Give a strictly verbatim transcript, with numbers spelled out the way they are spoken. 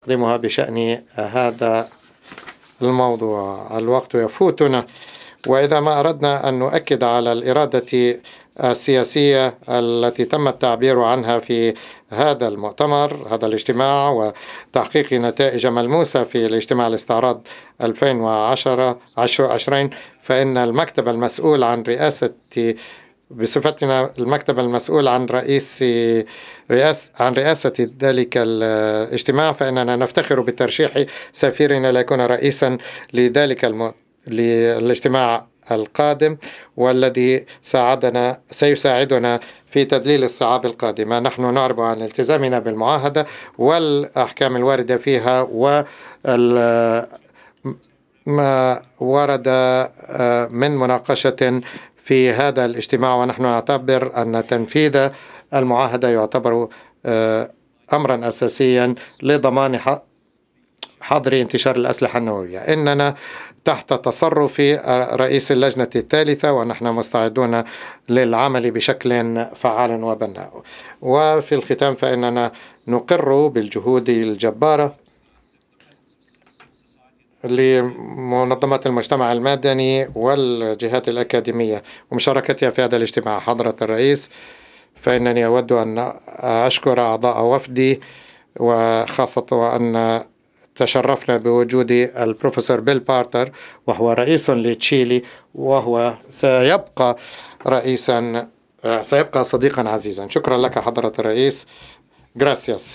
أقدمها بشأن هذا الموضوع. الوقت يفوتنا، وإذا ما أردنا أن نؤكد على الإرادة السياسية التي تم التعبير عنها في هذا المؤتمر، هذا الاجتماع، وتحقيق نتائج ملموسة في الاجتماع الاستعراض ألفين وعشرة عشرين، فإن المكتب المسؤول عن رئاسة بصفتنا المكتب المسؤول عن رئيس رئاس عن رئاسة ذلك الاجتماع، فإننا نفتخر بترشيح سفيرنا ليكون رئيسا لذلك الم... للاجتماع القادم، والذي ساعدنا سيساعدنا في تذليل الصعاب القادمة. نحن نعرب عن التزامنا بالمعاهدة والأحكام الواردة فيها وال ما ورد من مناقشة في هذا الاجتماع، ونحن نعتبر أن تنفيذ المعاهدة يعتبر أمرا أساسيا لضمان حظر انتشار الأسلحة النووية. إننا تحت تصرف رئيس اللجنة الثالثة، ونحن مستعدون للعمل بشكل فعال وبناء. وفي الختام فإننا نقر بالجهود الجبارة لمنظمات المجتمع المدني والجهات الأكاديمية ومشاركتها في هذا الاجتماع. حضرة الرئيس، فإنني أود أن أشكر أعضاء وفدي، وخاصة وأن تشرفنا بوجود البروفيسور بيل بارتر، وهو رئيس لتشيلي، وهو سيبقى رئيسا سيبقى صديقا عزيزا. شكرا لك حضرة الرئيس. Gracias.